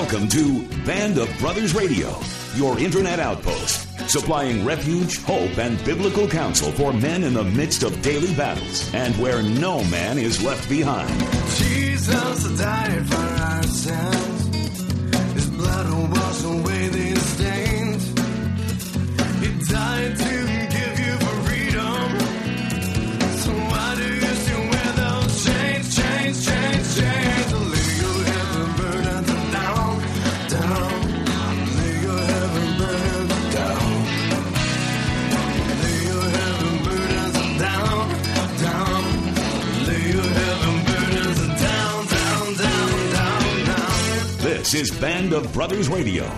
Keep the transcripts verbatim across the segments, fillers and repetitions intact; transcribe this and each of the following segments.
Welcome to Band of Brothers Radio, your internet outpost, supplying refuge, hope, and biblical counsel for men in the midst of daily battles and where no man is left behind. Jesus died for our sins. His blood will wash away these stains. He died to give you freedom. So why do you still wear those chains, chains, chains, chains? Lay your heavy burdens down, down. Lay your heavy burdens down. Lay your heavy burdens down, down. Lay your heavy burdens down, down, down, down, down. This is Band of Brothers Radio.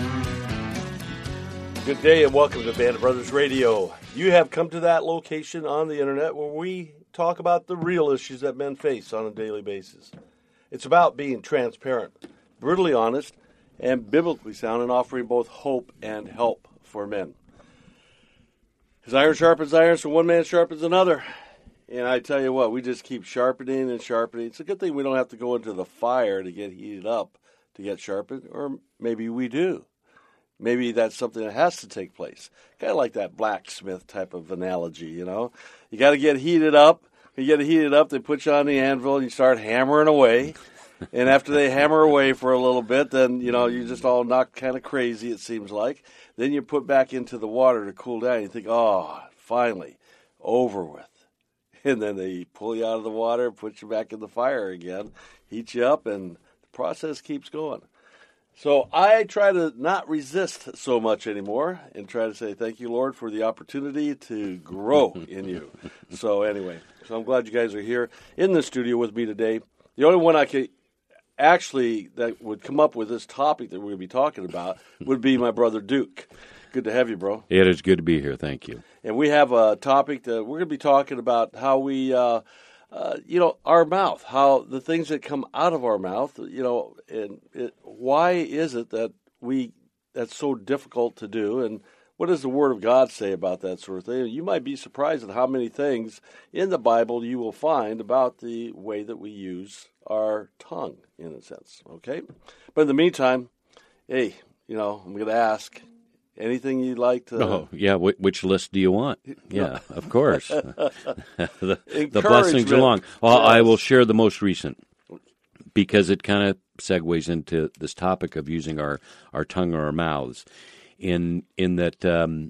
Good day and welcome to Band of Brothers Radio. You have come to that location on the internet where we talk about the real issues that men face on a daily basis. It's about being transparent, brutally honest, and biblically sound, and offering both hope and help for men. As iron sharpens iron, so one man sharpens another. And I tell you what, we just keep sharpening and sharpening. It's a good thing we don't have to go into the fire to get heated up to get sharpened, or maybe we do. Maybe that's something that has to take place. Kind of like that blacksmith type of analogy, you know. You got to get heated up. You get it heated up, they put you on the anvil, and you start hammering away. And after they hammer away for a little bit, then, you know, you just all knocked kind of crazy, it seems like. Then you put back into the water to cool down. You think, oh, finally, over with. And then they pull you out of the water, put you back in the fire again, heat you up, and the process keeps going. So I try to not resist so much anymore and try to say, thank you, Lord, for the opportunity to grow in you. So anyway, so I'm glad you guys are here in the studio with me today. The only one I could actually that would come up with this topic that we're going to be talking about would be my brother Duke. Good to have you, bro. It is good to be here. Thank you. And we have a topic that we're going to be talking about how we, uh, uh, you know, our mouth, how the things that come out of our mouth, you know, and it, why is it that we that's so difficult to do, and what does the Word of God say about that sort of thing? You might be surprised at how many things in the Bible you will find about the way that we use our tongue, in a sense, okay? But in the meantime, hey, you know, I'm going to ask, anything you'd like to... Oh, yeah, Wh- which list do you want? Yeah, of course. the, the blessings along. Well, yes. I will share the most recent, because it kind of segues into this topic of using our, our tongue or our mouths. In in that um,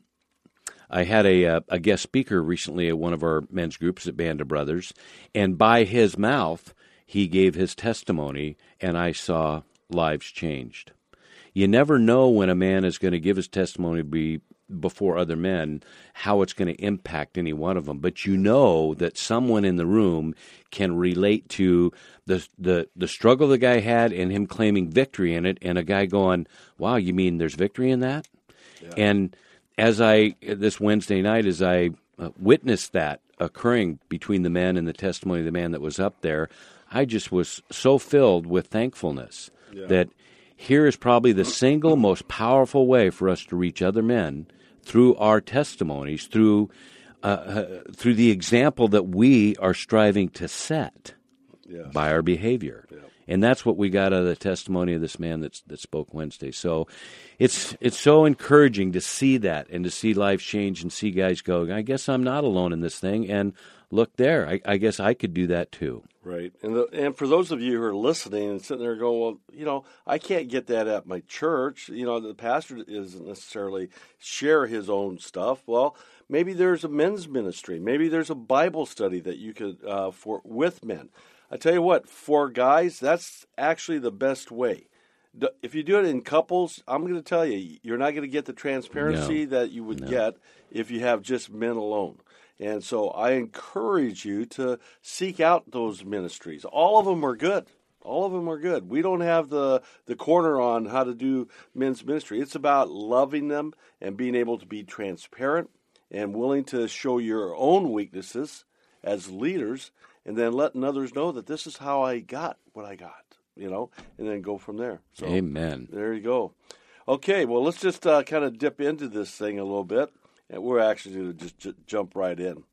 I had a, a guest speaker recently at one of our men's groups at Band of Brothers, and by his mouth, he gave his testimony, and I saw lives changed. You never know when a man is going to give his testimony be before other men, how it's going to impact any one of them. But you know that someone in the room can relate to the the the struggle the guy had and him claiming victory in it, and a guy going, wow, you mean there's victory in that? Yeah. And as I, this Wednesday night, as I uh, witnessed that occurring between the men and the testimony of the man that was up there, I just was so filled with thankfulness yeah. that here is probably the single most powerful way for us to reach other men through our testimonies, through uh, uh, through the example that we are striving to set yes. by our behavior. Yeah. And that's what we got out of the testimony of this man that's, that spoke Wednesday. So it's it's so encouraging to see that and to see lives change and see guys go, I guess I'm not alone in this thing. And look there, I, I guess I could do that too. Right. And the, and for those of you who are listening and sitting there going, well, you know, I can't get that at my church. You know, the pastor isn't necessarily share his own stuff. Well, maybe there's a men's ministry. Maybe there's a Bible study that you could, uh, for with men. I tell you what, for guys, that's actually the best way. If you do it in couples, I'm going to tell you, you're not going to get the transparency no. that you would no. get if you have just men alone. And so I encourage you to seek out those ministries. All of them are good. All of them are good. We don't have the, the corner on how to do men's ministry. It's about loving them and being able to be transparent and willing to show your own weaknesses as leaders, and then letting others know that this is how I got what I got, you know, and then go from there. So, amen. There you go. Okay, well, let's just uh, kind of dip into this thing a little bit. And we're actually going to just j- jump right in.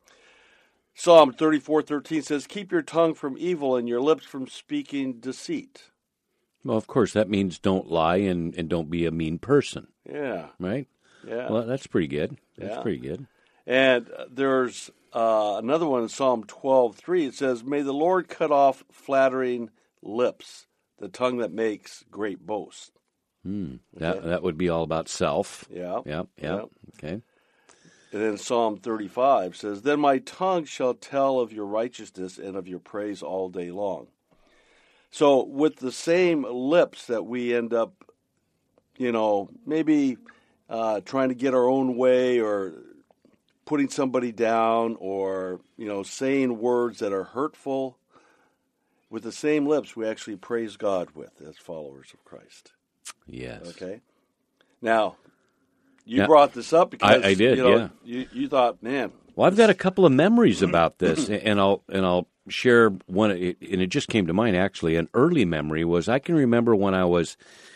Psalm thirty-four thirteen says, keep your tongue from evil and your lips from speaking deceit. Well, of course, that means don't lie and, and don't be a mean person. Yeah. Right? Yeah. Well, that's pretty good. That's Yeah. pretty good. And there's uh, another one in Psalm twelve three. It says, "May the Lord cut off flattering lips, the tongue that makes great boast." Hmm. That Okay. that would be all about self. Yeah. Yep. Yep. Yeah. Okay. And then Psalm thirty-five says, "Then my tongue shall tell of your righteousness and of your praise all day long." So with the same lips that we end up, you know, maybe uh, trying to get our own way or putting somebody down or, you know, saying words that are hurtful, with the same lips we actually praise God with as followers of Christ. Yes. Okay? Now, you Yeah. brought this up because I- I did, you know, yeah. you, you thought, man. Well, I've got a couple of memories about this, and I'll and I'll share one. And it just came to mind actually. An early memory was I can remember when I was,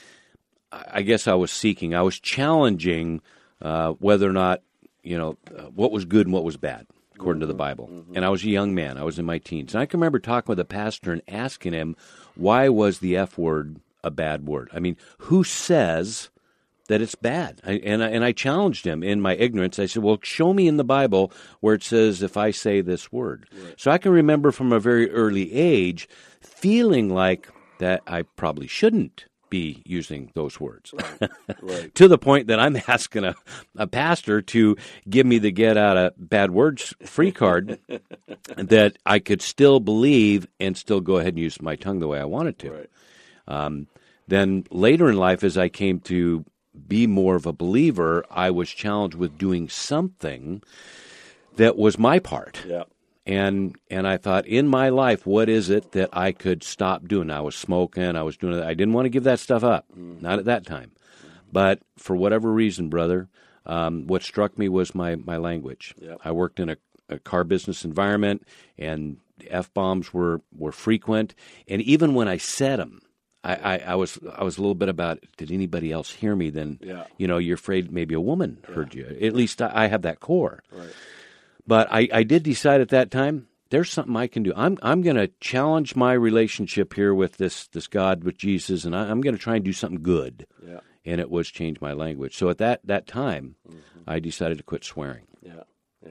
I guess I was seeking, I was challenging uh, whether or not you know uh, what was good and what was bad according to the Bible. And I was a young man. I was in my teens, and I can remember talking with a pastor and asking him why was the F word a bad word? I mean, who says that it's bad? I, and, I, and I challenged him in my ignorance. I said, well, show me in the Bible where it says if I say this word. Right. So I can remember from a very early age feeling like that I probably shouldn't be using those words. Right. Right. To the point that I'm asking a, a pastor to give me the get out of bad words free card that I could still believe and still go ahead and use my tongue the way I wanted to. Right. Um, then later in life, as I came to be more of a believer, I was challenged with doing something that was my part. Yeah. And and I thought, in my life, what is it that I could stop doing? I was smoking. I was doing it. I didn't want to give that stuff up, mm. not at that time. But for whatever reason, brother, um, what struck me was my, my language. Yep. I worked in a, a car business environment, and F-bombs were, were frequent. And even when I said them, I, I, I was I was a little bit about, did anybody else hear me? Then, yeah. you know, you're afraid maybe a woman yeah. heard you. At least I, I have that core. Right. But I, I did decide at that time, there's something I can do. I'm I'm going to challenge my relationship here with this this God, with Jesus, and I, I'm going to try and do something good. Yeah. And it was change my language. So at that, that time, mm-hmm. I decided to quit swearing. Yeah, yeah.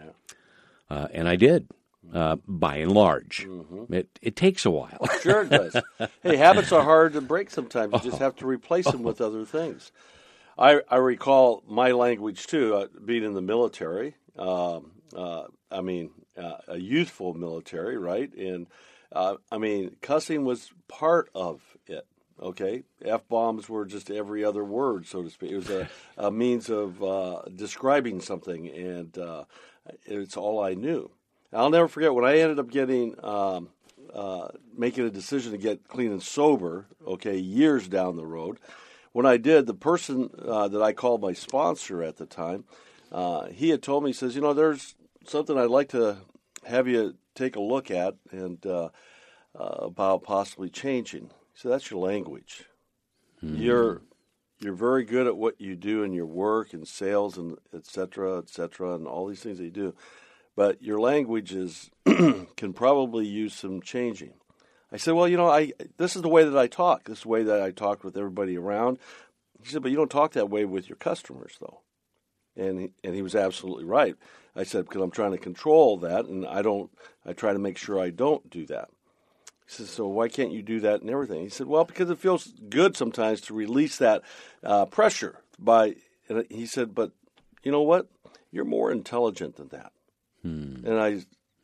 Uh, and I did, uh, by and large. Mm-hmm. It it takes a while. Sure it does. Hey, habits are hard to break sometimes. You just have to replace them with other things. I, I recall my language, too, uh, being in the military. Um, uh, I mean, uh, a youthful military, right? And, uh, I mean, cussing was part of it, okay? F-bombs were just every other word, so to speak. It was a, a means of uh, describing something, and uh, it's all I knew. I'll never forget when I ended up getting um, uh, making a decision to get clean and sober, okay, years down the road. When I did, the person uh, that I called my sponsor at the time, uh, he had told me, he says, you know, there's something I'd like to have you take a look at and uh, uh, about possibly changing. So that's your language. Mm-hmm. You're you're very good at what you do in your work and sales and et cetera, et cetera, and all these things that you do. But your language is can probably use some changing. I said, well, you know, I this is the way that I talk. This is the way that I talk with everybody around. He said, but you don't talk that way with your customers, though. And he, and he was absolutely right. I said, because I'm trying to control that, and I don't. I try to make sure I don't do that. He said, so why can't you do that and everything? He said, well, because it feels good sometimes to release that uh, pressure. By and he said, but you know what? You're more intelligent than that. Hmm. And I.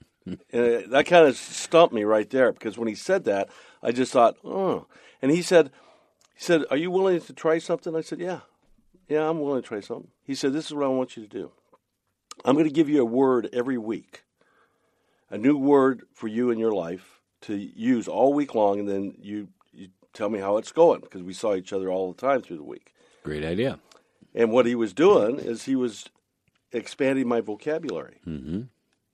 And that kind of stumped me right there, because when he said that, I just thought, oh. And he said, he said, are you willing to try something? I said, yeah. Yeah, I'm willing to try something. He said, this is what I want you to do. I'm going to give you a word every week, a new word for you in your life to use all week long, and then you, you tell me how it's going, because we saw each other all the time through the week. Great idea. And what he was doing is he was expanding my vocabulary. Mm-hmm.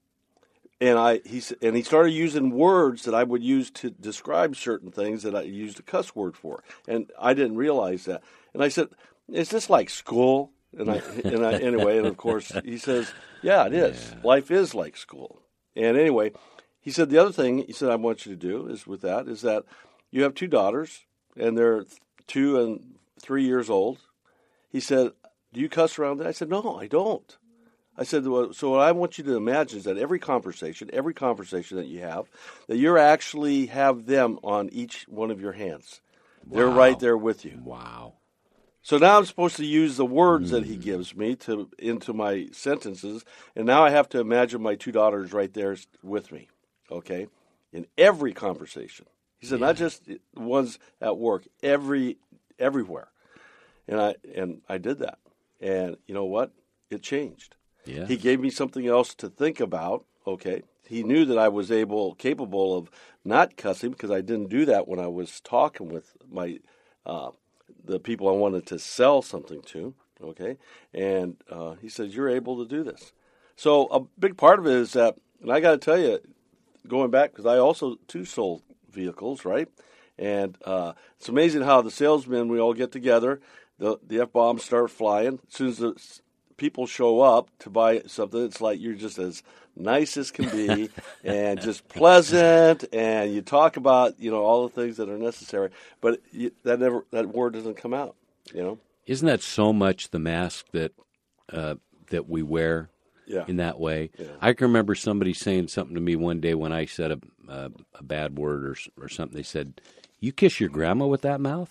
And I he and he started using words that I would use to describe certain things that I used a cuss word for, and I didn't realize that. And I said, "Is this like school?" And I and I anyway, and of course he says, "Yeah, it is. Yeah. Life is like school." And anyway, he said the other thing he said I want you to do is with that is that you have two daughters. and they're two and three years old. He said, do you cuss around that? I said, no, I don't. I said, well, so what I want you to imagine is that every conversation, every conversation that you have, that you're actually have them on each one of your hands. Wow. They're right there with you. Wow. So now I'm supposed to use the words mm. that he gives me to into my sentences, and now I have to imagine my two daughters right there with me, okay, in every conversation. He said, yeah. not just the ones at work, every everywhere. And I and I did that. And you know what? It changed. Yeah. He gave me something else to think about. Okay. He knew that I was able, capable of not cussing because I didn't do that when I was talking with my uh, the people I wanted to sell something to. Okay. And uh, he says, you're able to do this. So a big part of it is that, and I got to tell you, going back, because I also too sold vehicles, right? And uh, it's amazing how the salesmen, we all get together, the the F-bombs start flying. As soon as the people show up to buy something, it's like you're just as nice as can be and just pleasant, and you talk about, you know, all the things that are necessary, but you, that never that word doesn't come out, you know. Isn't that so much the mask that uh, that we wear yeah. in that way? Yeah. I can remember somebody saying something to me one day when I said a, a, a bad word or or something. They said, you kiss your grandma with that mouth?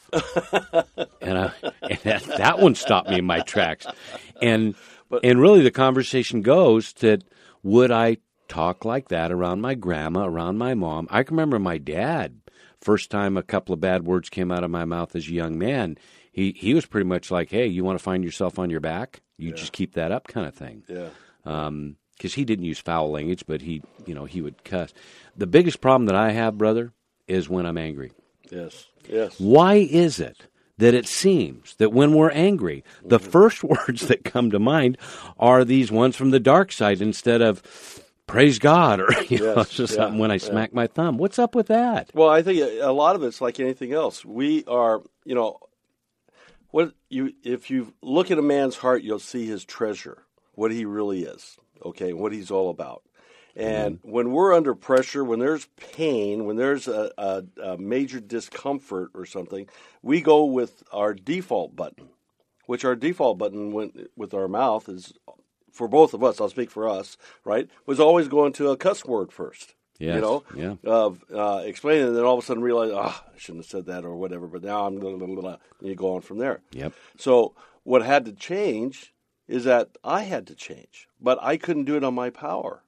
and I, and that, that one stopped me in my tracks. And but, and really the conversation goes that would I talk like that around my grandma, around my mom? I can remember my dad, first time a couple of bad words came out of my mouth as a young man, he, he was pretty much like, hey, you want to find yourself on your back? You yeah. just keep that up kind of thing. Yeah. Um, because he didn't use foul language, but he, you know, he would cuss. The biggest problem that I have, brother, is when I'm angry. Yes, yes. Why is it that it seems that when we're angry, the mm-hmm. first words that come to mind are these ones from the dark side instead of praise God or you yes, know, just yeah, something when I smack yeah. my thumb? What's up with that? Well, I think a lot of it's like anything else. We are, you know, what you if you look at a man's heart, you'll see his treasure, what he really is, okay, what he's all about. And mm-hmm. when we're under pressure, when there's pain, when there's a, a, a major discomfort or something, we go with our default button, which our default button when, with our mouth is, for both of us, I'll speak for us, right, was always going to a cuss word first. Yes. You know, yeah. of uh, explaining, and then all of a sudden realize, ah, oh, I shouldn't have said that or whatever, but now I'm going to, you go on from there. Yep. So what had to change is that I had to change, but I couldn't do it on my power.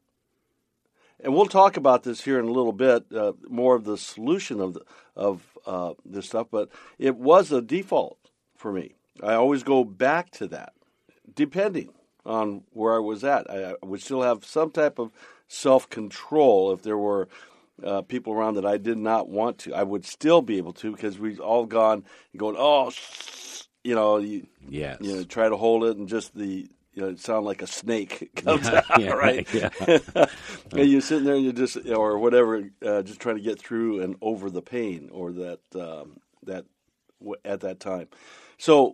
And we'll talk about this here in a little bit, uh, more of the solution of the, of uh, this stuff. But it was a default for me. I always go back to that, depending on where I was at. I, I would still have some type of self-control if there were uh, people around that I did not want to. I would still be able to because we've all gone and going, oh, you know, you, yes. you know, try to hold it and just the. You know, it sounds like a snake comes yeah, out, yeah, right? Yeah. And you're sitting there and you just, or whatever, uh, just trying to get through and over the pain or that, um, that w- at that time. So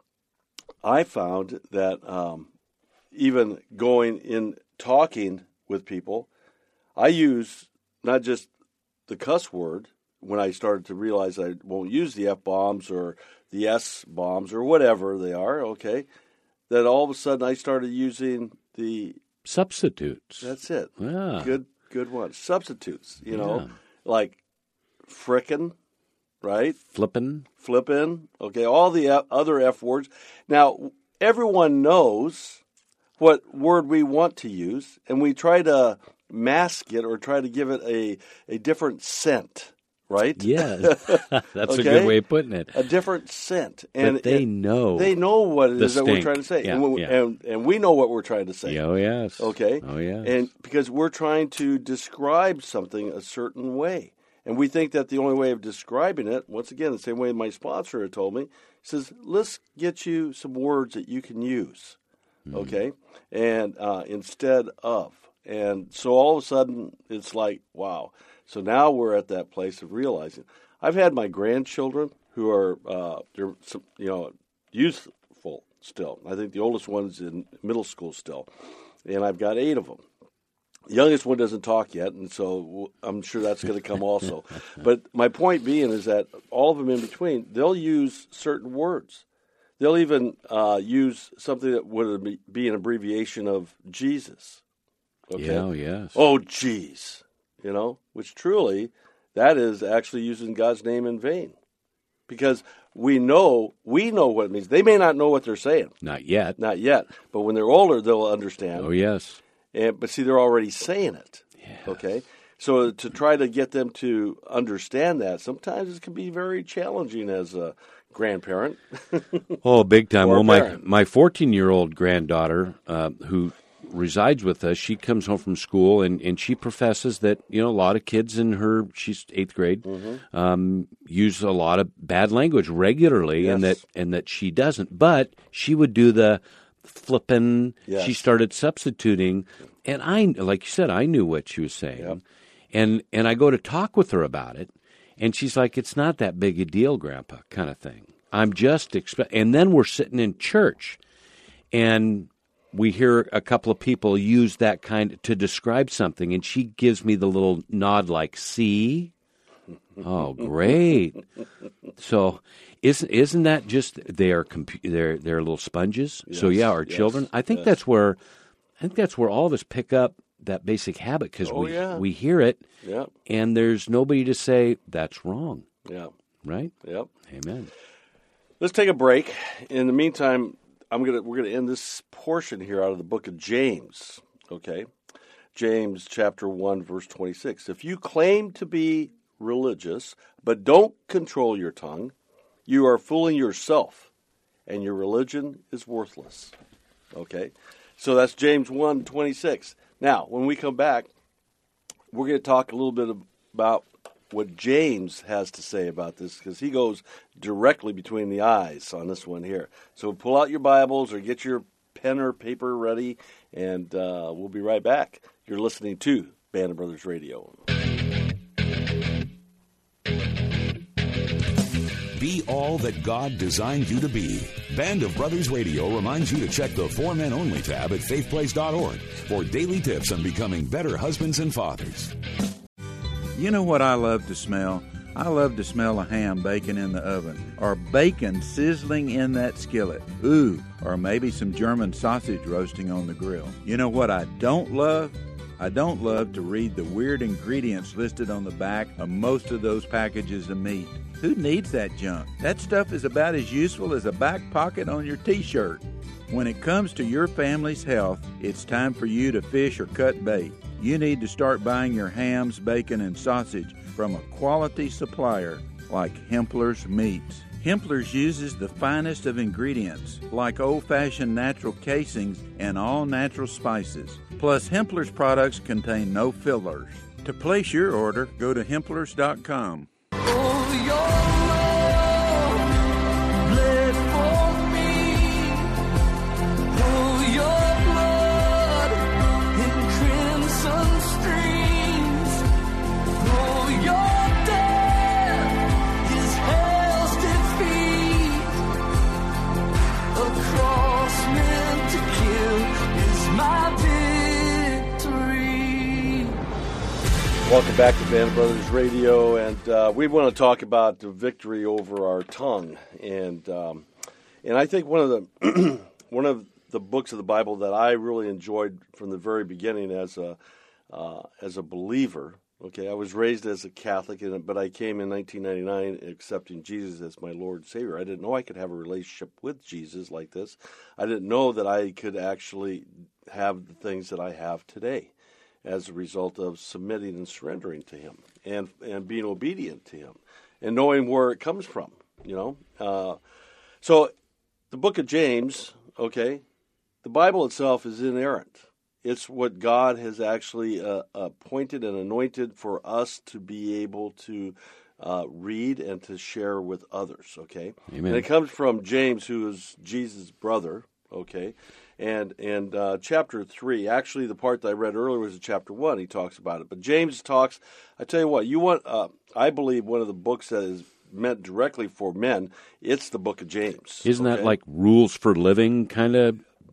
I found that um, even going in talking with people, I use not just the cuss word when I started to realize I won't use the F-bombs or the S-bombs or whatever they are, okay, that all of a sudden I started using the substitutes. That's it. Yeah. Good good one. Substitutes, you yeah. know, like frickin', right? Flippin'. Flippin', okay, all the F- other F words. Now, everyone knows what word we want to use, and we try to mask it or try to give it a, a different scent. Right? Yeah, that's okay? a good way of putting it. A different scent, and but they and know they know what it is stink. that we're trying to say, yeah, and, we, yeah. and and we know what we're trying to say. Oh yes, okay, oh yes, and because we're trying to describe something a certain way, and we think that the only way of describing it, once again, the same way my sponsor had told me, he says, "Let's get you some words that you can use." Mm. Okay, and uh, instead of, and so all of a sudden it's like, wow. So now we're at that place of realizing. I've had my grandchildren who are, uh, they're you know, youthful still. I think the oldest one's in middle school still, and I've got eight of them. youngest one doesn't talk yet, and so I'm sure that's going to come also. But my point being is that all of them in between, they'll use certain words. They'll even uh, use something that would be an abbreviation of Jesus. Okay? Yeah, oh, yes. Oh, geez. You know, which truly, that is actually using God's name in vain. Because we know, we know what it means. They may not know what they're saying. Not yet. Not yet. But when they're older, they'll understand. Oh, yes. And, but see, they're already saying it. Yes. Okay? So to try to get them to understand that, sometimes it can be very challenging as a grandparent. Oh, big time. Or Well, my parent. my fourteen-year-old granddaughter, uh, who resides with us, she comes home from school, and, and she professes that, you know, a lot of kids in her, she's eighth grade, Mm-hmm. um, use a lot of bad language regularly, and that Yes. and that she doesn't. But she would do the flippin'. Yes. She started substituting, and I, like you said, I knew what she was saying. Yep. And and I go to talk with her about it, and she's like, "It's not that big a deal, Grandpa," kind of thing. I'm just expect. And then we're sitting in church, and we hear a couple of people use that kind to describe something, and she gives me the little nod, like, "See, oh, great." So, isn't isn't that just they're compu- they're they're little sponges? So Yes, yeah, our yes, children. I think yes. that's where I think that's where all of us pick up that basic habit because Oh, we yeah. we hear it, Yeah, and there's nobody to say that's wrong, yeah, right? yep. Amen. Let's take a break. In the meantime, I'm gonna we're gonna end this portion here out of the book of James. Okay, James chapter one verse twenty-six. If you claim to be religious but don't control your tongue, you are fooling yourself, and your religion is worthless. Okay, so that's James one twenty-six. Now, when we come back, we're going to talk a little bit about what James has to say about this, because he goes directly between the eyes on this one here. So pull out your Bibles or get your pen or paper ready, and uh, we'll be right back. You're listening to Band of Brothers Radio. Be all that God designed you to be. Band of Brothers Radio reminds you to check the For Men Only tab at faith place dot org for daily tips on becoming better husbands and fathers. You know what I love to smell? I love to smell a ham baking in the oven, or bacon sizzling in that skillet. Ooh, or maybe some German sausage roasting on the grill. You know what I don't love? I don't love to read the weird ingredients listed on the back of most of those packages of meat. Who needs that junk? That stuff is about as useful as a back pocket on your t-shirt. When it comes to your family's health, it's time for you to fish or cut bait. You need to start buying your hams, bacon, and sausage from a quality supplier like Hempler's Meats. Hempler's uses the finest of ingredients, like old-fashioned natural casings and all-natural spices. Plus, Hempler's products contain no fillers. To place your order, go to Hemplers dot com. Oh, your love bled for me. Oh, your blood in crimson streams. Oh, your death is hell's defeat. A cross meant to kill is my victory. Welcome back to Band of Brothers Radio, and uh, we want to talk about the victory over our tongue, and um, and I think one of the one of the books of the Bible that I really enjoyed from the very beginning as a uh, as a believer. Okay, I was raised as a Catholic, and but I came in nineteen ninety-nine accepting Jesus as my Lord and Savior. I didn't know I could have a relationship with Jesus like this. I didn't know that I could actually have the things that I have today, as a result of submitting and surrendering to Him and and being obedient to Him and knowing where it comes from, you know. Uh, so the book of James, okay, the Bible itself is inerrant. It's what God has actually uh, appointed and anointed for us to be able to uh, read and to share with others, okay? Amen. And it comes from James, who is Jesus' brother, okay? And and uh, chapter three, actually the part that I read earlier was in chapter one. He talks about it. But James talks, I tell you what, you want, uh, I believe one of the books that is meant directly for men, it's the book of James. Isn't okay? that like rules for living kind of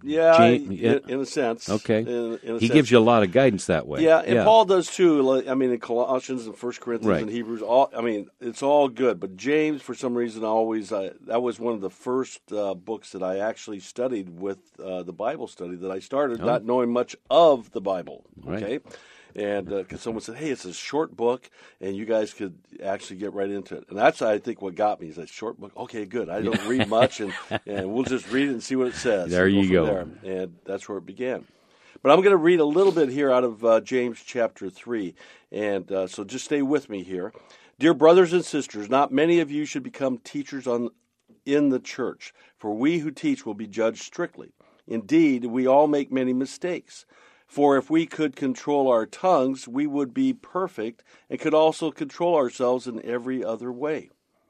Yeah, James, in, yeah. in a sense. Okay. In, in a he sense. gives you a lot of guidance that way. Yeah, and yeah. Paul does too. Like, I mean, in Colossians and First Corinthians Right. and Hebrews, all I mean, it's all good. But James, for some reason, always uh, that was one of the first uh, books that I actually studied with uh, the Bible study that I started, Oh. not knowing much of the Bible. Right. Okay. And because uh, someone said, "Hey, it's a short book, and you guys could actually get right into it," and that's I think what got me is that short book. Okay, good. I don't read much, and, and we'll just read it and see what it says. There and you go. go. from there. And that's where it began. But I'm going to read a little bit here out of uh, James chapter three, and uh, so just stay with me here. Dear brothers and sisters, not many of you should become teachers on in the church, for we who teach will be judged strictly. Indeed, we all make many mistakes. For if we could control our tongues, we would be perfect and could also control ourselves in every other way.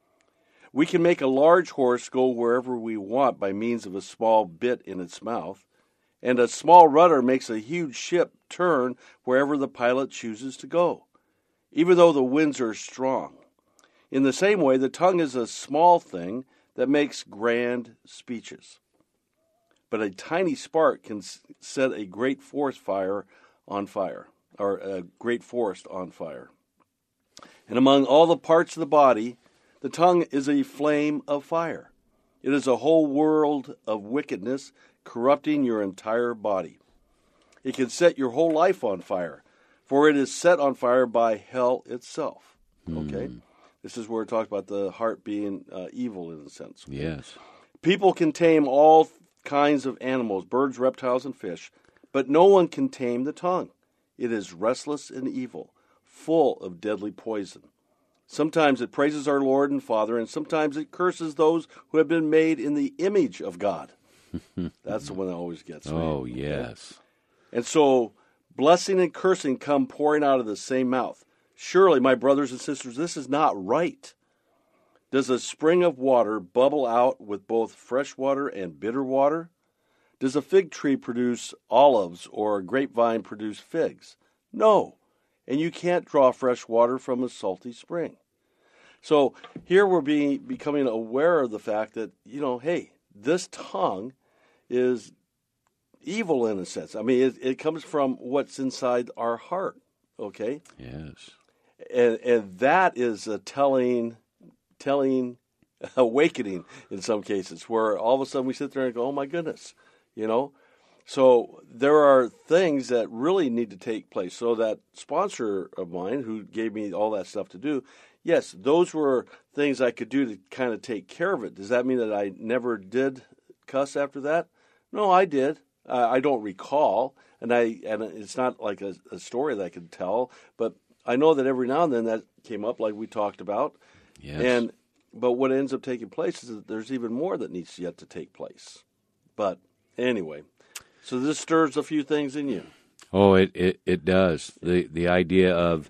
We can make a large horse go wherever we want by means of a small bit in its mouth, and a small rudder makes a huge ship turn wherever the pilot chooses to go, even though the winds are strong. In the same way, the tongue is a small thing that makes grand speeches. But a tiny spark can set a great forest fire on fire, or a great forest on fire. And among all the parts of the body, the tongue is a flame of fire. It is a whole world of wickedness, corrupting your entire body. It can set your whole life on fire, for it is set on fire by hell itself. Okay? Mm. This is where it talks about the heart being uh, evil in a sense. Okay? Yes. People can tame all kinds of animals, birds, reptiles, and fish, but no one can tame the tongue. It is restless and evil, full of deadly poison. Sometimes it praises our Lord and Father, and sometimes it curses those who have been made in the image of God. That's the one that always gets me. Oh, yes. And so blessing and cursing come pouring out of the same mouth. Surely, my brothers and sisters, this is not right. Does a spring of water bubble out with both fresh water and bitter water? Does a fig tree produce olives or a grapevine produce figs? No. And you can't draw fresh water from a salty spring. So here we're being becoming aware of the fact that, you know, hey, this tongue is evil in a sense. I mean, it, it comes from what's inside our heart, okay? Yes. And and that is a telling, telling awakening in some cases, where all of a sudden we sit there and go, oh my goodness, you know? So there are things that really need to take place. So that sponsor of mine who gave me all that stuff to do, yes, those were things I could do to kind of take care of it. Does that mean that I never did cuss after that? No, I did. Uh, I don't recall, and I and it's not like a, a story that I can tell, but I know that every now and then that came up, like we talked about. Yes. And but what ends up taking place is that there's even more that needs yet to take place. But anyway, so this stirs a few things in you. Oh, it, it, it does. The the idea of,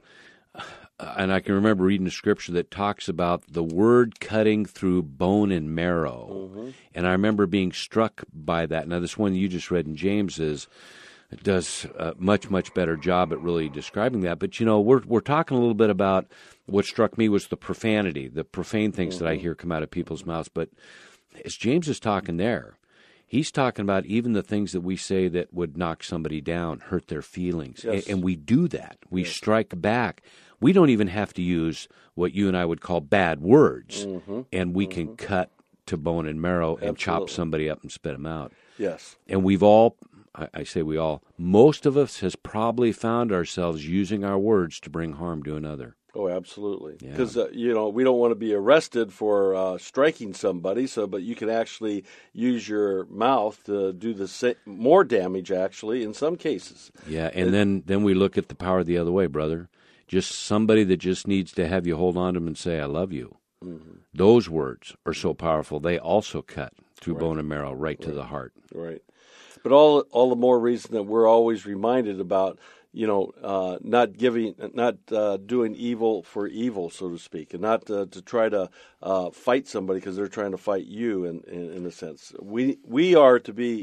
and I can remember reading a scripture that talks about the word cutting through bone and marrow. Mm-hmm. And I remember being struck by that. Now, this one you just read in James is, it does a much, much better job at really describing that. But, you know, we're we're talking a little bit about what struck me was the profanity, the profane things mm-hmm. that I hear come out of people's mouths. But as James is talking there, he's talking about even the things that we say that would knock somebody down, hurt their feelings. Yes. And, and we do that. We yes. strike back. We don't even have to use what you and I would call bad words, mm-hmm. and we mm-hmm. can cut to bone and marrow Absolutely. and chop somebody up and spit them out. Yes. And we've all, I, I say we all, most of us has probably found ourselves using our words to bring harm to another. Oh, absolutely. Yeah. Because, uh, you know, we don't want to be arrested for uh, striking somebody, so but you can actually use your mouth to do the sa- more damage, actually, in some cases. Yeah, and it, then, then we look at the power the other way, brother. Just somebody that just needs to have you hold on to them and say, I love you. Mm-hmm. Those words are so powerful. They also cut through right. bone and marrow right, right to the heart. Right. But all all the more reason that we're always reminded about, you know, uh, not giving, not uh, doing evil for evil, so to speak, and not uh, to try to uh, fight somebody because they're trying to fight you. In, in in a sense, we we are to be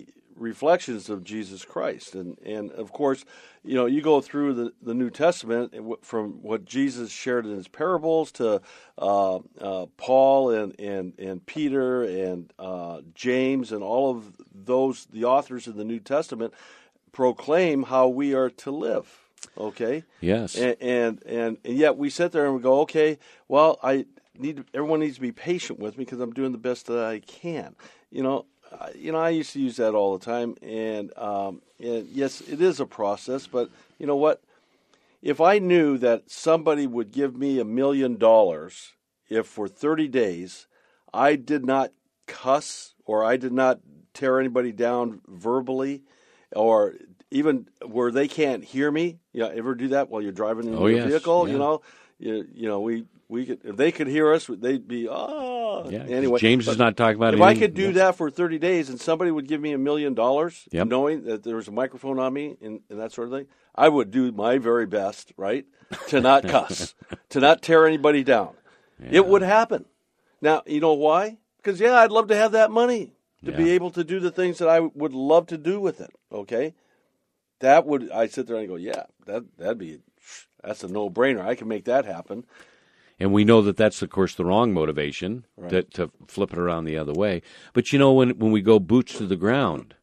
reflections of Jesus Christ. And, and of course, you know, you go through the, the New Testament from what Jesus shared in his parables to uh, uh, Paul and, and, and Peter and uh, James and all of those, the authors of the New Testament, proclaim how we are to live. Okay. Yes. And, and and and yet we sit there and we go, okay, well, I need everyone needs to be patient with me because I'm doing the best that I can. You know, I, you know, I used to use that all the time, and um, and yes, it is a process. But you know what? If I knew that somebody would give me a million dollars if for thirty days I did not cuss or I did not tear anybody down verbally, or even where they can't hear me, you know, ever do that while you're driving in oh, your yes. vehicle? Yeah. You know, you, you know, we, we could, if they could hear us, they'd be oh. Yeah, anyway, James is not talking about if anything. I could do yeah. that for thirty days, and somebody would give me a million dollars, Yep. knowing that there was a microphone on me and, and that sort of thing, I would do my very best, right, to not cuss, to not tear anybody down. Yeah. It would happen. Now, you know why? Because yeah, I'd love to have that money to yeah. be able to do the things that I would love to do with it. Okay. That would, I sit there and go, yeah, that, that'd be, that's a no-brainer. I can make that happen. And we know that that's, of course, the wrong motivation, Right. to, to flip it around the other way. But, you know, when when we go boots to the ground,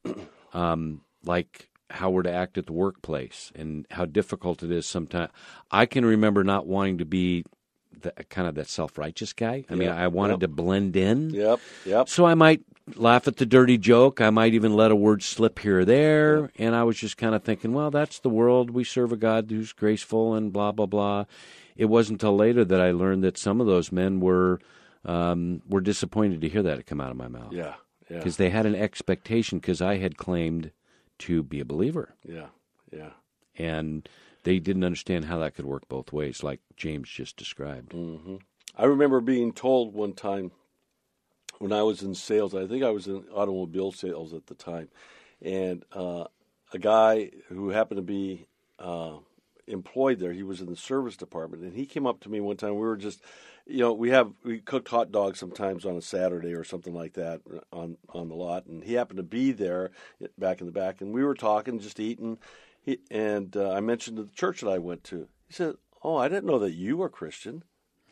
um, like how we're to act at the workplace and how difficult it is sometimes. I can remember not wanting to be the, kind of that self-righteous guy. I Yep. mean, I wanted Yep. to blend in. Yep, yep. So I might laugh at the dirty joke. I might even let a word slip here or there. Yep. And I was just kind of thinking, well, that's the world. We serve a God who's graceful and blah, blah, blah. It wasn't until later that I learned that some of those men were um, were disappointed to hear that come out of my mouth. Yeah, yeah. Because they had an expectation because I had claimed to be a believer. Yeah, yeah. And they didn't understand how that could work both ways, like James just described. Mm-hmm. I remember being told one time when I was in sales, I think I was in automobile sales at the time, and uh, a guy who happened to be uh, employed there, he was in the service department, and he came up to me one time. We were just, you know, we have we cooked hot dogs sometimes on a Saturday or something like that on on the lot, and he happened to be there back in the back, and we were talking, just eating. He, and uh, I mentioned the church that I went to. He said, "Oh, I didn't know that you were Christian."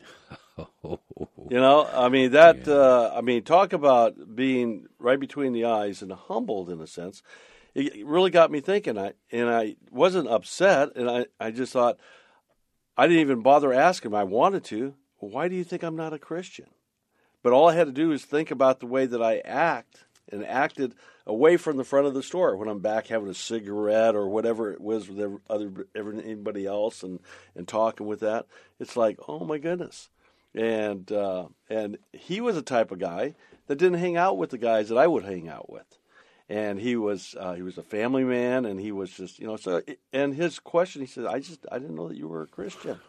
You know, I mean that. Yeah. Uh, I mean, talk about being right between the eyes and humbled in a sense. It really got me thinking. I and I wasn't upset, and I, I just thought I didn't even bother asking him. I wanted to. Well, why do you think I'm not a Christian? But all I had to do is think about the way that I act and acted away from the front of the store when I'm back having a cigarette or whatever it was with every, other every, anybody else and, and talking with that. It's like, oh my goodness. And uh, and he was a type of guy that didn't hang out with the guys that I would hang out with. And he was uh, he was a family man, and he was just, you know, so, and his question, he said, I just, I didn't know that you were a Christian.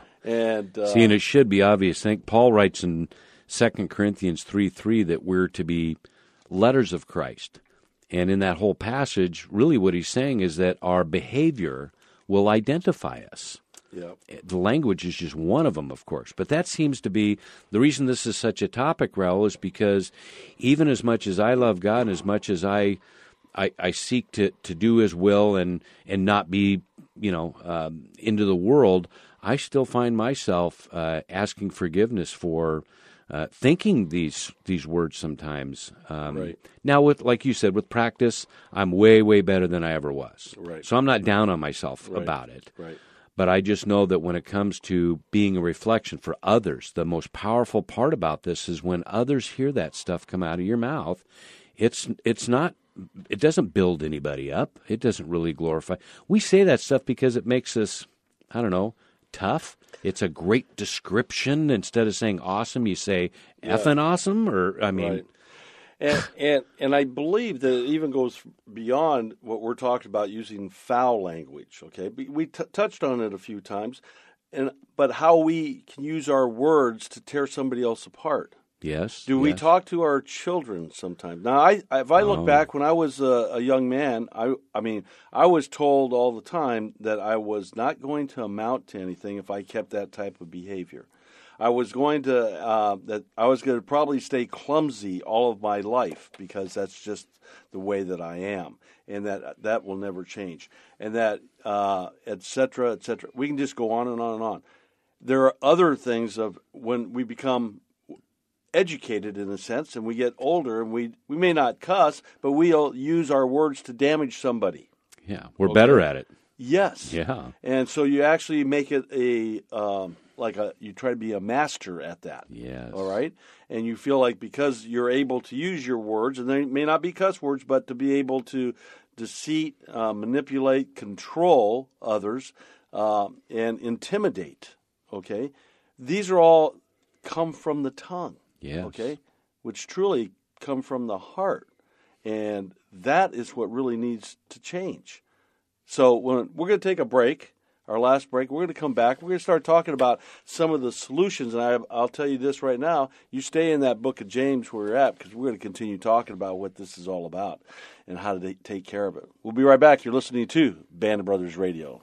And uh, See, and it should be obvious. I think Paul writes in Second Corinthians three three that we're to be letters of Christ. And in that whole passage, really what he's saying is that our behavior will identify us. yeah. The language is just one of them, of course. But that seems to be the reason this is such a topic, Raul, is because even as much as I love God and as much as I I, I seek to, to do His will and, and not be, you know, um, into the world, I still find myself uh, asking forgiveness for uh, thinking these these words sometimes. Um, Right. Now, with like you said, with practice, I'm way, way better than I ever was. Right. So I'm not down on myself Right. about it. Right. But I just know that when it comes to being a reflection for others, the most powerful part about this is when others hear that stuff come out of your mouth, it's it's not, it doesn't build anybody up. It doesn't really glorify. We say that stuff because it makes us, I don't know, tough. It's a great description. Instead of saying awesome, you say effing awesome, or, I mean... Right. And, and and I believe that it even goes beyond what we're talking about using foul language. Okay, we t- touched on it a few times, and but how we can use our words to tear somebody else apart. Yes. Do we yes. talk to our children sometimes? Now, I if I look Oh. back when I was a, a young man, I I mean I was told all the time that I was not going to amount to anything if I kept that type of behavior. I was going to uh, that I was going to probably stay clumsy all of my life because that's just the way that I am, and that that will never change, and that uh, et cetera, et cetera. We can just go on and on and on. There are other things of when we become educated in a sense, and we get older, and we we may not cuss, but we'll use our words to damage somebody. Yeah, we're okay? better at it. Yes. Yeah. And so you actually make it a um, like a you try to be a master at that. Yes. All right. And you feel like because you're able to use your words, and they may not be cuss words, but to be able to deceit, uh, manipulate, control others, uh, and intimidate. Okay. These are all come from the tongue. Yes. Okay. Which truly come from the heart, and that is what really needs to change. So when we're going to take a break, our last break, we're going to come back. We're going to start talking about some of the solutions. And I, I'll tell you this right now. You stay in that book of James where you're at because we're going to continue talking about what this is all about and how to take care of it. We'll be right back. You're listening to Band of Brothers Radio.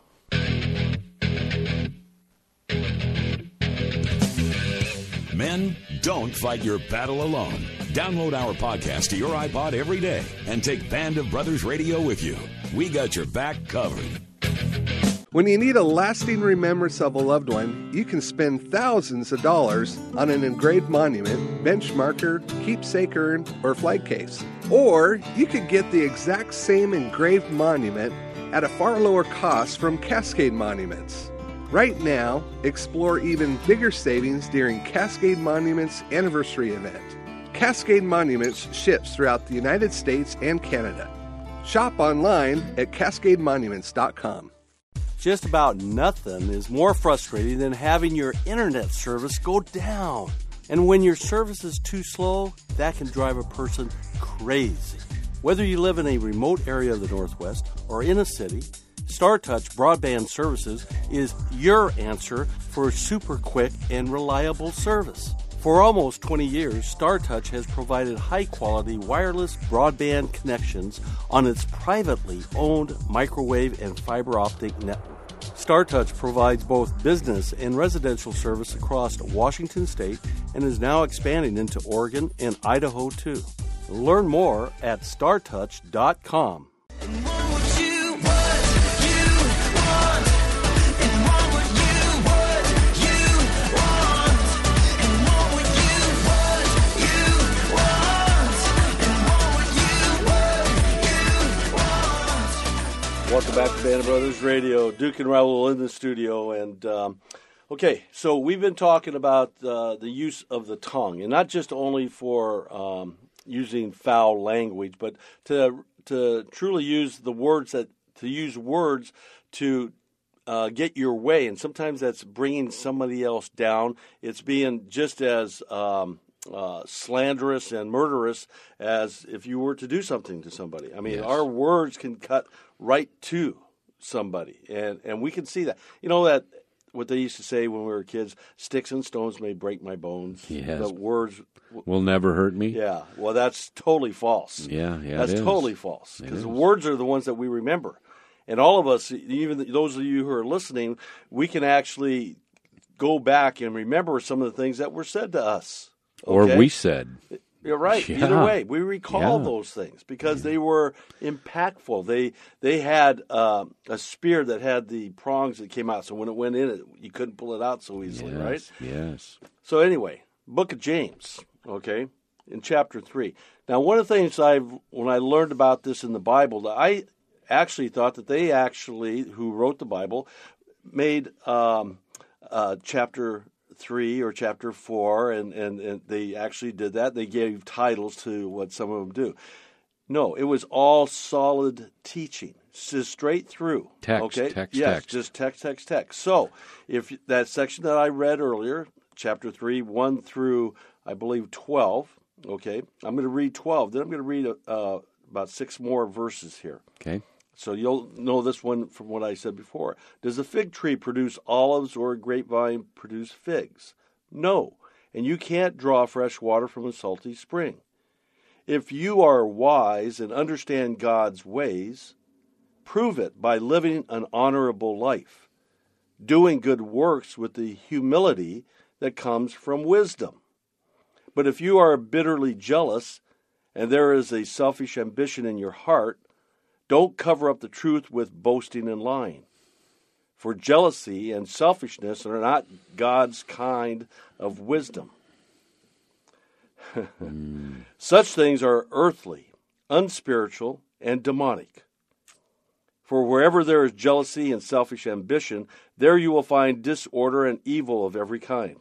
Men, don't fight your battle alone. Download our podcast to your iPod every day and take Band of Brothers Radio with you. We got your back covered. When you need a lasting remembrance of a loved one, you can spend thousands of dollars on an engraved monument, bench marker, keepsake urn, or flag case. Or you could get the exact same engraved monument at a far lower cost from Cascade Monuments. Right now, explore even bigger savings during Cascade Monuments Anniversary Event. Cascade Monuments ships throughout the United States and Canada. Shop online at cascade monuments dot com. Just about nothing is more frustrating than having your internet service go down. And when your service is too slow, that can drive a person crazy. Whether you live in a remote area of the Northwest or in a city, StarTouch Broadband Services is your answer for super quick and reliable service. For almost twenty years, StarTouch has provided high-quality wireless broadband connections on its privately owned microwave and fiber optic network. StarTouch provides both business and residential service across Washington State and is now expanding into Oregon and Idaho, too. Learn more at star touch dot com. Welcome back to Band of Brothers Radio. Duke and Raul in the studio. And, um, okay, so we've been talking about uh, the use of the tongue, and not just only for um, using foul language, but to to truly use the words that, to use words to uh, get your way. And sometimes that's bringing somebody else down. It's being just as um, uh, slanderous and murderous as if you were to do something to somebody. I mean, Yes. our words can cut right to somebody, and and we can see that. You know that what they used to say when we were kids: sticks and stones may break my bones. Yes. The words Will never hurt me. yeah, well, that's totally false. Yeah, yeah, That's it is. totally false, It because the is. words are the ones that we remember. And all of us, even those of you who are listening, we can actually go back and remember some of the things that were said to us. Or okay? we said. You're right. Yeah. Either way, we recall Yeah. those things because they were impactful. They they had uh, a spear that had the prongs that came out, so when it went in, it, you couldn't pull it out so easily, Yes, right? yes. So anyway, Book of James, okay, in chapter three. Now, one of the things I've when I learned about this in the Bible, I actually thought that they actually, who wrote the Bible, made um, uh, chapter three or chapter four, and, and, and they actually did that. They gave titles to what some of them do. No, it was all solid teaching, just straight through. Text, okay? text, yes, text. just text, text, text. So if that section that I read earlier, chapter three, one through, I believe, twelve, okay, I'm going to read twelve. Then I'm going to read uh, about six more verses here. Okay. So you'll know this one from what I said before. Does a fig tree produce olives or a grapevine produce figs? No. And you can't draw fresh water from a salty spring. If you are wise and understand God's ways, prove it by living an honorable life, doing good works with the humility that comes from wisdom. But if you are bitterly jealous, and there is a selfish ambition in your heart, don't cover up the truth with boasting and lying. For jealousy and selfishness are not God's kind of wisdom. mm. Such things are earthly, unspiritual, and demonic. For wherever there is jealousy and selfish ambition, there you will find disorder and evil of every kind.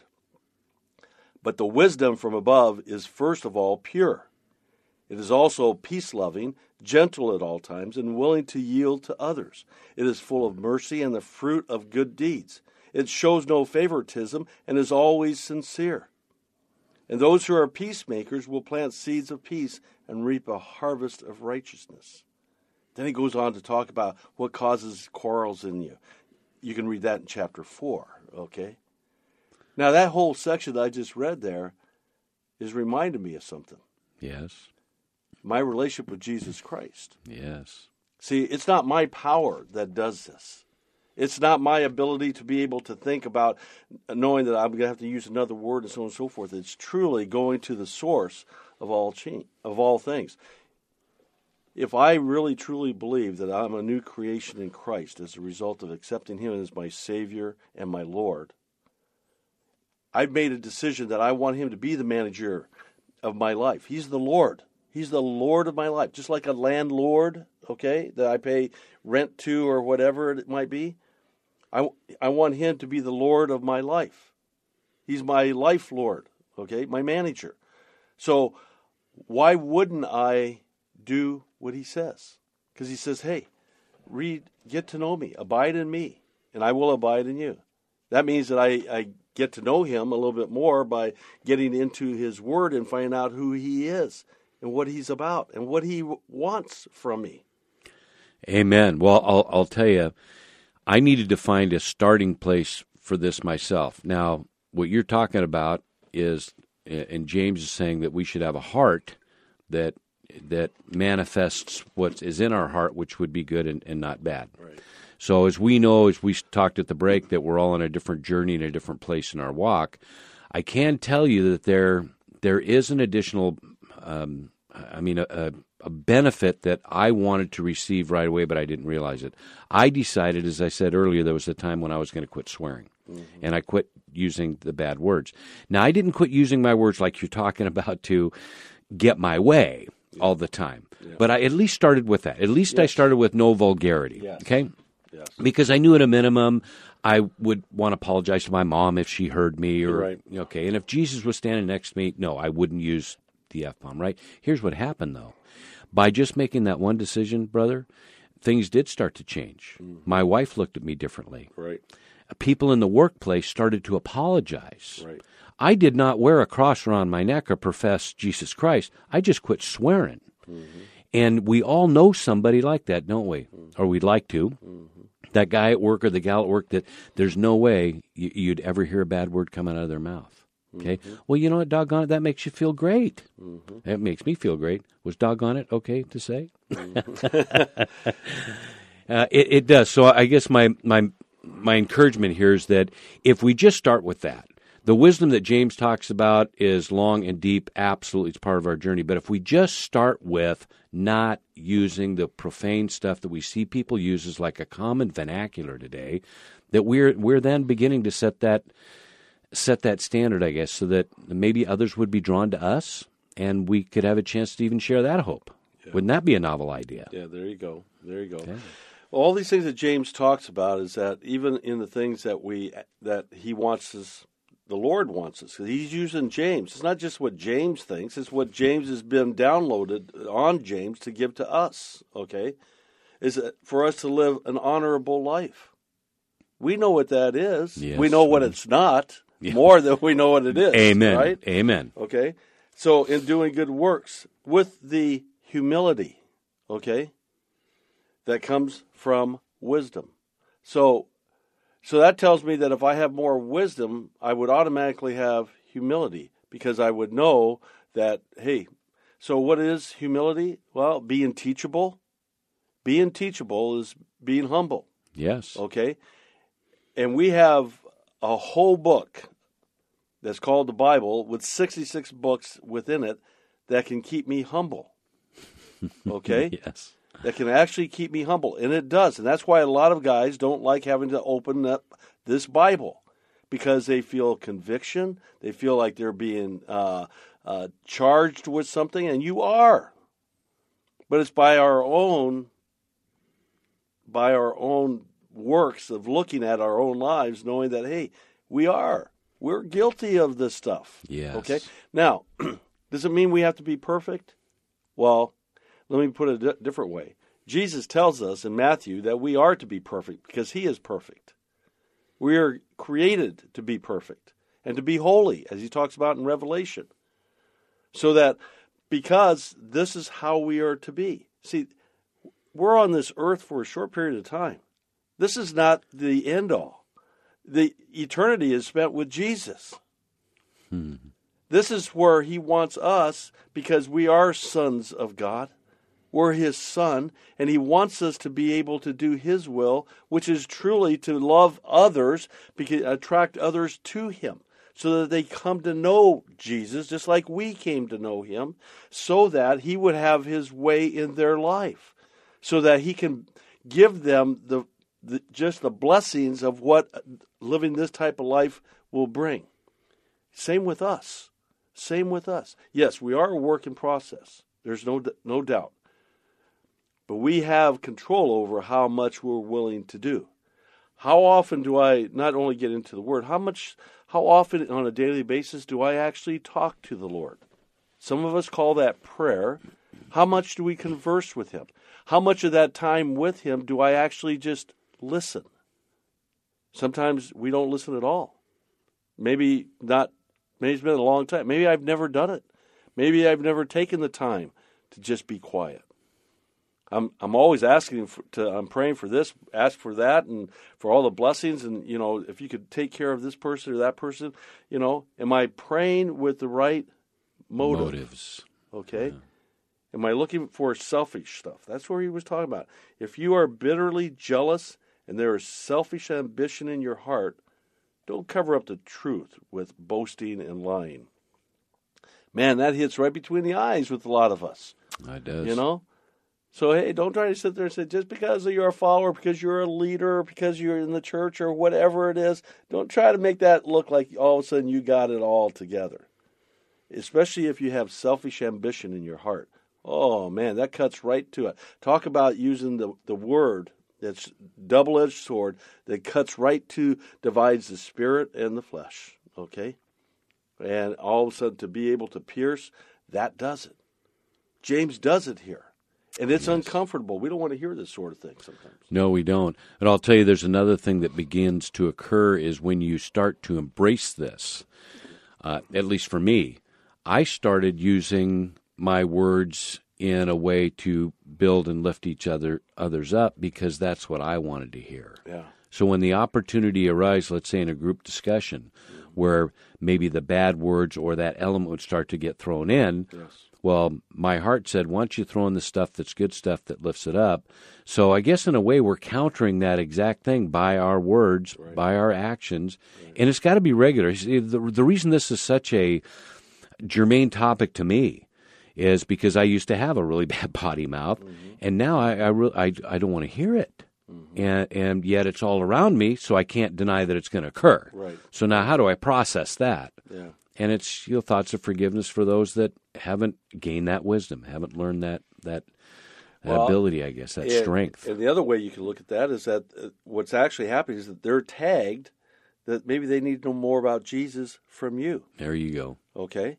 But the wisdom from above is first of all pure. It is also peace-loving, gentle at all times, and willing to yield to others. It is full of mercy and the fruit of good deeds. It shows no favoritism and is always sincere. And those who are peacemakers will plant seeds of peace and reap a harvest of righteousness. Then he goes on to talk about what causes quarrels in you. You can read that in chapter four, okay? Now, that whole section that I just read there is reminding me of something. Yes. My relationship with Jesus Christ. Yes. See, it's not my power that does this. It's not my ability to be able to think about knowing that I'm going to have to use another word and so on and so forth. It's truly going to the source of all change, of all things. If I really truly believe that I'm a new creation in Christ as a result of accepting Him as my Savior and my Lord, I've made a decision that I want Him to be the manager of my life. He's the Lord. He's the Lord of my life. Just like a landlord, okay, that I pay rent to or whatever it might be. I, I want Him to be the Lord of my life. He's my life Lord, okay, my manager. So why wouldn't I do what He says? Because He says, hey, read, get to know me, abide in me, and I will abide in you. That means that I, I get to know Him a little bit more by getting into His Word and finding out who He is and what He's about and what He wants from me. Amen. Well, I'll, I'll tell you, I needed to find a starting place for this myself. Now, what you're talking about is, and James is saying that we should have a heart that that manifests what is in our heart, which would be good and, and not bad. Right. So as we know, as we talked at the break, that we're all on a different journey and a different place in our walk, I can tell you that there there is an additional, um, I mean, a, a, a benefit that I wanted to receive right away, but I didn't realize it. I decided, as I said earlier, there was a time when I was going to quit swearing, mm-hmm. and I quit using the bad words. Now, I didn't quit using my words like you're talking about to get my way yeah. all the time, yeah. but I at least started with that. At least yes. I started with no vulgarity, yes. okay? Yes. Because I knew at a minimum I would want to apologize to my mom if she heard me. Or right. okay, and if Jesus was standing next to me, no, I wouldn't use the F-bomb, right? Here's what happened, though. By just making that one decision, brother, things did start to change. Mm-hmm. My wife looked at me differently. Right. People in the workplace started to apologize. Right. I did not wear a cross around my neck or profess Jesus Christ. I just quit swearing. Mm-hmm. And we all know somebody like that, don't we? Mm-hmm. Or we'd like to. Mm-hmm. That guy at work or the gal at work that there's no way you'd ever hear a bad word coming out of their mouth. Okay? Mm-hmm. Well, you know what, doggone it, that makes you feel great. Mm-hmm. That makes me feel great. Was doggone it okay to say? Mm-hmm. uh, it, it does. So I guess my, my, my encouragement here is that if we just start with that, the wisdom that James talks about is long and deep. Absolutely, it's part of our journey. But if we just start with not using the profane stuff that we see people use as like a common vernacular today, that we're we're then beginning to set that set that standard, I guess, so that maybe others would be drawn to us, and we could have a chance to even share that hope. Yeah. Wouldn't that be a novel idea? Yeah, there you go. There you go. Okay. Well, all these things that James talks about is that even in the things that we that he wants us. The Lord wants us. He's using James. It's not just what James thinks. It's what James has been downloaded on James to give to us, okay? Is for us to live an honorable life. We know what that is. Yes. We know what it's not yeah. more than we know what it is. Amen. Right? Amen. Okay? So in doing good works with the humility, okay, that comes from wisdom. So So that tells me that if I have more wisdom, I would automatically have humility because I would know that, hey, so what is humility? Well, being teachable. Being teachable is being humble. Yes. Okay? And we have a whole book that's called the Bible with sixty-six books within it that can keep me humble. Okay? Yes. That can actually keep me humble. And it does. And that's why a lot of guys don't like having to open up this Bible, because they feel conviction. They feel like they're being uh, uh, charged with something, and you are. But it's by our own, by our own works of looking at our own lives, knowing that, hey, we are. We're guilty of this stuff. Yes. Okay? Now, does it mean we have to be perfect? Well, let me put it a di- different way. Jesus tells us in Matthew that we are to be perfect because he is perfect. We are created to be perfect and to be holy, as he talks about in Revelation. So that because this is how we are to be. See, we're on this earth for a short period of time. This is not the end all. The eternity is spent with Jesus. Hmm. This is where he wants us, because we are sons of God. We're his son, and he wants us to be able to do his will, which is truly to love others, because, attract others to him, so that they come to know Jesus, just like we came to know him, so that he would have his way in their life, so that he can give them the, the just the blessings of what living this type of life will bring. Same with us. Same with us. Yes, we are a work in process. There's no no doubt. But we have control over how much we're willing to do. How often do I not only get into the Word, how much, how often on a daily basis do I actually talk to the Lord? Some of us call that prayer. How much do we converse with him? How much of that time with him do I actually just listen? Sometimes we don't listen at all. Maybe not. Maybe it's been a long time. Maybe I've never done it. Maybe I've never taken the time to just be quiet. I'm I'm always asking for, to I'm praying for this, ask for that, and for all the blessings. And you know, if you could take care of this person or that person, you know, am I praying with the right motive? Motives. Okay. Yeah. Am I looking for selfish stuff? That's what he was talking about. If you are bitterly jealous and there is selfish ambition in your heart, don't cover up the truth with boasting and lying. Man, that hits right between the eyes with a lot of us. It does. You know? So, hey, don't try to sit there and say, just because you're a follower, because you're a leader, because you're in the church or whatever it is, don't try to make that look like all of a sudden you got it all together. Especially if you have selfish ambition in your heart. Oh, man, that cuts right to it. Talk about using the, the word that's double-edged sword that cuts right to, divides the spirit and the flesh, okay? And all of a sudden to be able to pierce, that does it. James does it here. And it's yes. uncomfortable. We don't want to hear this sort of thing sometimes. No, we don't. And I'll tell you, there's another thing that begins to occur is when you start to embrace this, uh, at least for me, I started using my words in a way to build and lift each other others up because that's what I wanted to hear. Yeah. So when the opportunity arises, let's say in a group discussion, mm-hmm. where maybe the bad words or that element would start to get thrown in, yes. well, my heart said, why don't you throw in the stuff that's good stuff that lifts it up? So I guess in a way we're countering that exact thing by our words, right. by our actions, right. and it's got to be regular. See, the, the reason this is such a germane topic to me is because I used to have a really bad potty mouth, mm-hmm. and now I I, re- I, I don't want to hear it. Mm-hmm. And and yet it's all around me, so I can't deny that it's going to occur. Right. So now how do I process that? Yeah. And it's, you know, thoughts of forgiveness for those that haven't gained that wisdom, haven't learned that that, that well, ability, I guess, that and, strength. And the other way you can look at that is that uh, what's actually happening is that they're tagged that maybe they need to know more about Jesus from you. There you go. Okay.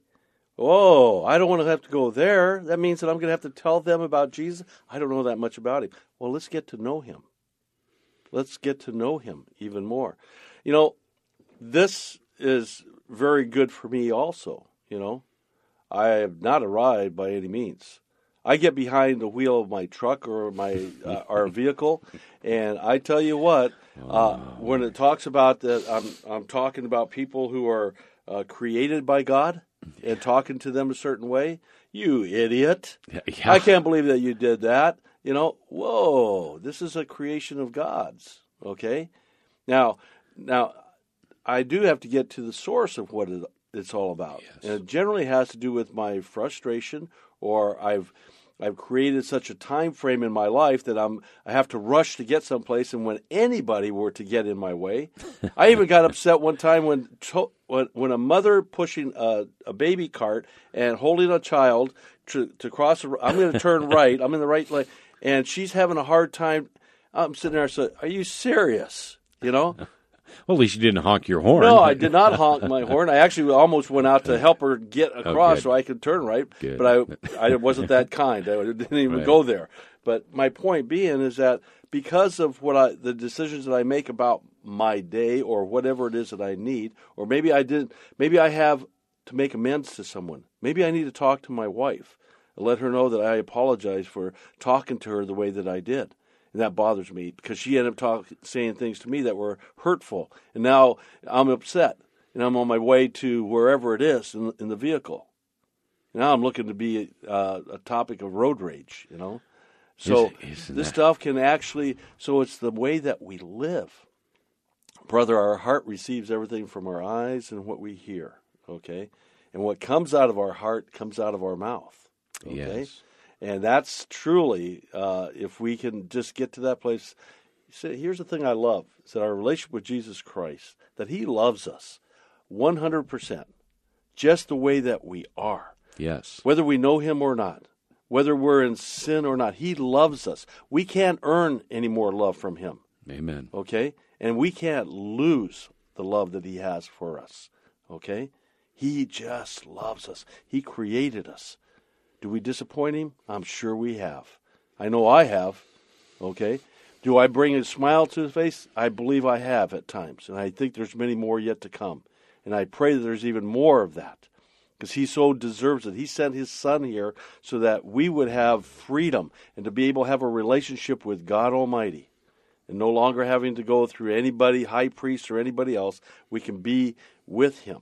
Oh, I don't want to have to go there. That means that I'm going to have to tell them about Jesus. I don't know that much about him. Well, let's get to know him. Let's get to know him even more. You know, this is very good for me also, you know. I have not arrived by any means. I get behind the wheel of my truck or my uh, our vehicle, and I tell you what, uh, when it talks about that, I'm I'm talking about people who are uh, created by God and talking to them a certain way. You idiot! Yeah, yeah. I can't believe that you did that. You know, whoa! This is a creation of God's. Okay, now, now, I do have to get to the source of what it it's all about. Yes. And it generally has to do with my frustration, or I've I've created such a time frame in my life that I'm I have to rush to get someplace, and when anybody were to get in my way, I even got upset one time when to, when, when a mother pushing a, a baby cart and holding a child to, to cross. A, I'm going to turn right. I'm in the right lane, and she's having a hard time. I'm sitting there. So, are you serious? You know. Well, at least you didn't honk your horn. No, I did not honk my horn. I actually almost went out to help her get across oh, so I could turn right, good. but I I wasn't that kind. I didn't even right. go there. But my point being is that because of what I, the decisions that I make about my day or whatever it is that I need, or maybe I didn't, maybe I have to make amends to someone. Maybe I need to talk to my wife and let her know that I apologize for talking to her the way that I did. And that bothers me because she ended up talk, saying things to me that were hurtful. And now I'm upset. And I'm on my way to wherever it is in, in the vehicle. Now I'm looking to be uh, a topic of road rage, you know. So Isn't, isn't this that... stuff can actually, so it's the way that we live. Brother, our heart receives everything from our eyes and what we hear, okay? And what comes out of our heart comes out of our mouth, okay? Yes. And that's truly, uh, if we can just get to that place. See, here's the thing I love, is that our relationship with Jesus Christ, that he loves us one hundred percent, just the way that we are. Yes. Whether we know him or not, whether we're in sin or not, he loves us. We can't earn any more love from him. Amen. Okay? And we can't lose the love that he has for us. Okay? He just loves us. He created us. Do we disappoint him? I'm sure we have. I know I have. Okay? Do I bring a smile to his face? I believe I have at times. And I think there's many more yet to come. And I pray that there's even more of that. Because he so deserves it. He sent his son here so that we would have freedom and to be able to have a relationship with God Almighty. And no longer having to go through anybody, high priest or anybody else. We can be with him.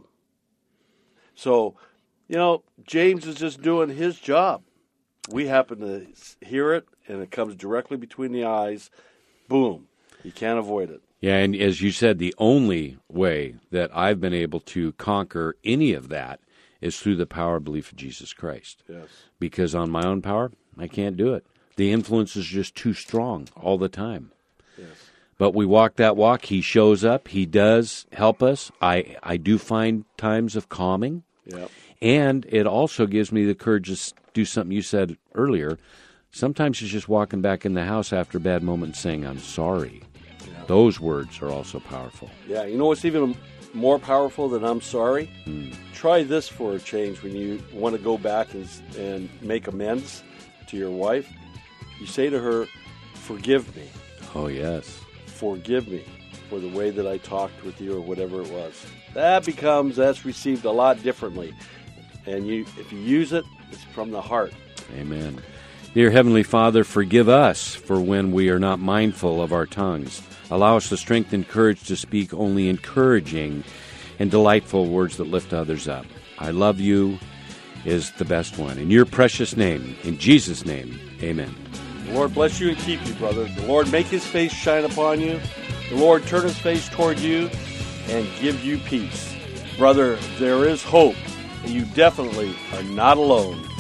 So, you know, James is just doing his job. We happen to hear it, and it comes directly between the eyes. Boom. You can't avoid it. Yeah, and as you said, the only way that I've been able to conquer any of that is through the power of belief in Jesus Christ. Yes. Because on my own power, I can't do it. The influence is just too strong all the time. Yes. But we walk that walk. He shows up. He does help us. I, I do find times of calming. Yep. And it also gives me the courage to do something you said earlier. Sometimes it's just walking back in the house after a bad moment and saying, I'm sorry. Yeah. Those words are also powerful. Yeah, you know what's even more powerful than I'm sorry? Hmm. Try this for a change when you want to go back and, and make amends to your wife. You say to her, forgive me. Oh, yes. Forgive me for the way that I talked with you or whatever it was. That becomes, that's received a lot differently. And you, if you use it, it's from the heart. Amen. Dear Heavenly Father, forgive us for when we are not mindful of our tongues. Allow us the strength and courage to speak only encouraging and delightful words that lift others up. I love you is the best one. In your precious name, in Jesus' name, amen. The Lord bless you and keep you, brother. The Lord make his face shine upon you. The Lord turn his face toward you and give you peace. Brother, there is hope. You definitely are not alone.